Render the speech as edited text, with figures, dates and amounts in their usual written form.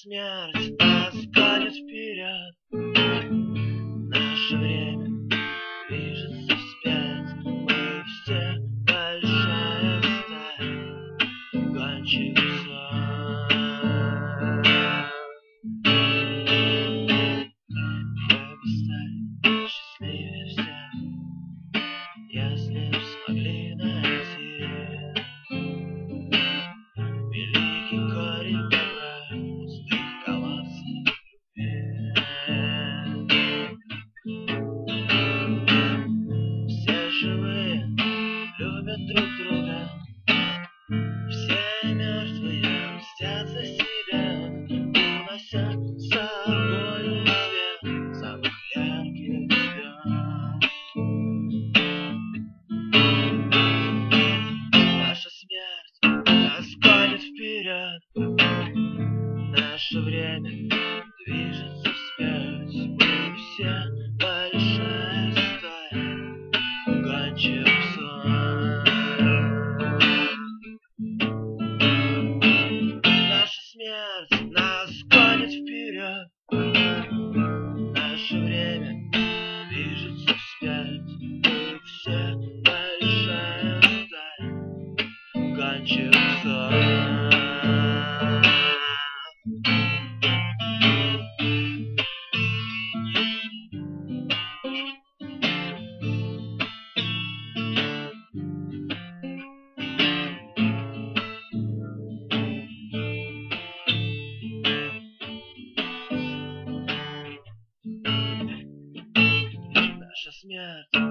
смерть нас гонит вперед. Наше время движется вспять. Мы все большая стая гонщиков сон. Мы бы стали счастливее всех, если б смогли найти великий корень добра, пустых колодцев любви. Все живые любят друг друга, все мертвые мстят за себя, унося с собой свет самых ярких звезд. Наша смерть нас гонит вперед. Наше время движется вспять. Мы все большая стая гонщиков сон. Наша смерть нас гонит вперед. Наше время движется вспять. Мы все большая стая гонщиков сон. Наша смерть